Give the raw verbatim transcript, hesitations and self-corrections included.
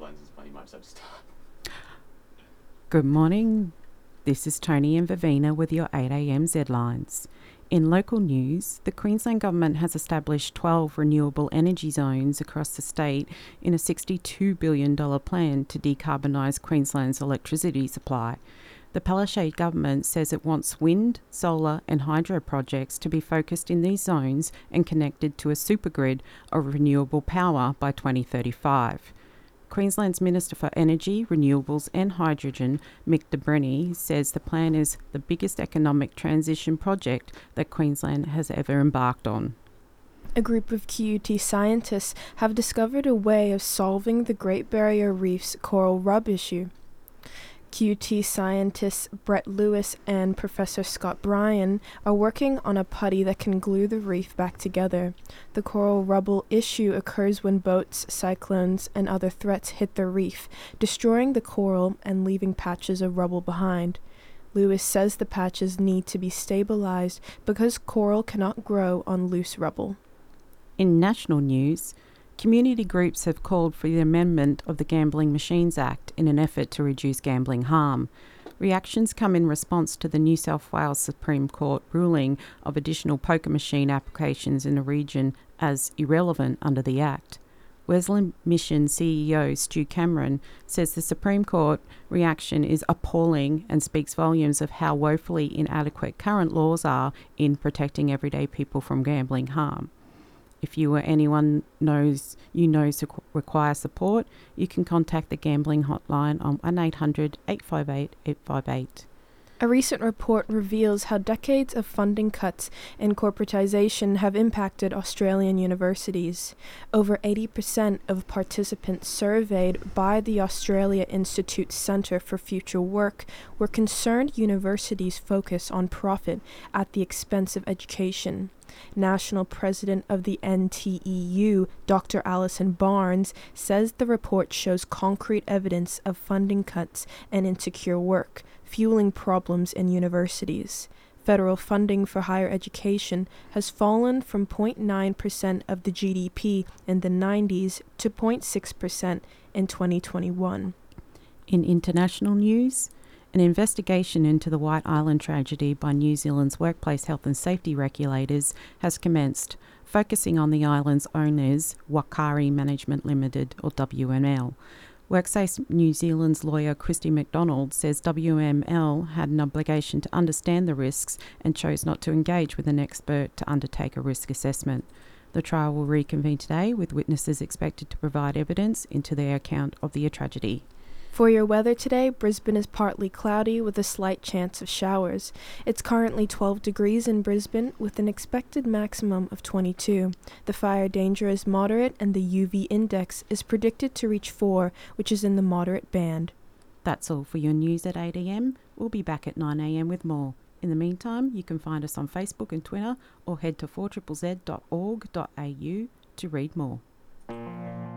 headlines is funny. You might just have to start. Good morning. This is Tony and Vivina with your eight a m Zlines. In local news, the Queensland Government has established twelve renewable energy zones across the state in a sixty-two billion dollars plan to decarbonise Queensland's electricity supply. The Palaszczuk government says it wants wind, solar and hydro projects to be focused in these zones and connected to a supergrid of renewable power by twenty thirty-five. Queensland's Minister for Energy, Renewables and Hydrogen, Mick de Brenni, says the plan is the biggest economic transition project that Queensland has ever embarked on. A group of Q U T scientists have discovered a way of solving the Great Barrier Reef's coral rub issue. Q U T scientists Brett Lewis and Professor Scott Bryan are working on a putty that can glue the reef back together. The coral rubble issue occurs when boats, cyclones, and other threats hit the reef, destroying the coral and leaving patches of rubble behind. Lewis says the patches need to be stabilized because coral cannot grow on loose rubble. In national news, community groups have called for the amendment of the Gambling Machines Act in an effort to reduce gambling harm. Reactions come in response to the New South Wales Supreme Court ruling of additional poker machine applications in the region as irrelevant under the Act. Wesleyan Mission C E O Stu Cameron says the Supreme Court reaction is appalling and speaks volumes of how woefully inadequate current laws are in protecting everyday people from gambling harm. If you or anyone knows you know require support, you can contact the gambling hotline on one eight hundred eight five eight eight five eight. A recent report reveals how decades of funding cuts and corporatization have impacted Australian universities. Over eighty percent of participants surveyed by the Australia Institute Centre for Future Work were concerned universities focus on profit at the expense of education. National President of the N T E U, Doctor Alison Barnes, says the report shows concrete evidence of funding cuts and insecure work, fueling problems in universities. Federal funding for higher education has fallen from zero point nine percent of the G D P in the nineties to zero point six percent in twenty twenty-one. In international news, an investigation into the White Island tragedy by New Zealand's workplace health and safety regulators has commenced, focusing on the island's owners, Wakari Management Limited or W M L. WorkSafe New Zealand's lawyer Christy McDonald says W M L had an obligation to understand the risks and chose not to engage with an expert to undertake a risk assessment. The trial will reconvene today, with witnesses expected to provide evidence into their account of the tragedy. For your weather today, Brisbane is partly cloudy with a slight chance of showers. It's currently twelve degrees in Brisbane with an expected maximum of twenty-two. The fire danger is moderate and the U V index is predicted to reach four, which is in the moderate band. That's all for your news at eight a m. We'll be back at nine a m with more. In the meantime, you can find us on Facebook and Twitter or head to four z z z dot org dot a u to read more.